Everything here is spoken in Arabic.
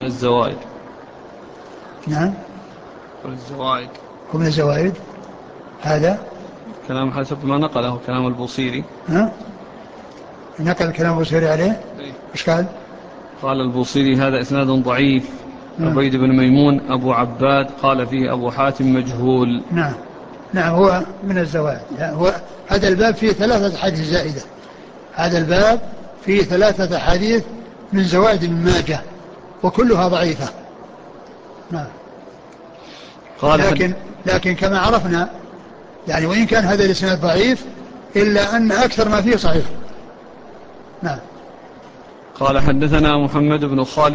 الزوائد. نعم. والزوائد ومن الزوائد هذا كلام حسب ما نقله كلام البوصيري. ها؟ نقل كلام البوصيري عليه. إيه؟ إيش قال؟ قال البوصيري هذا إسناد ضعيف. عبيد بن ميمون أبو عباد قال فيه أبو حاتم مجهول. نعم. نعم هو من الزوائد. هو هذا الباب فيه 3 أحاديث زائدة. هذا الباب فيه 3 أحاديث من زوائد ابن ماجه وكلها ضعيفة. نعم. قال لكن كما عرفنا يعني وإن كان هذا الإسناد ضعيف إلا أن أكثر ما فيه صحيح. نعم. قال حدثنا محمد بن خالد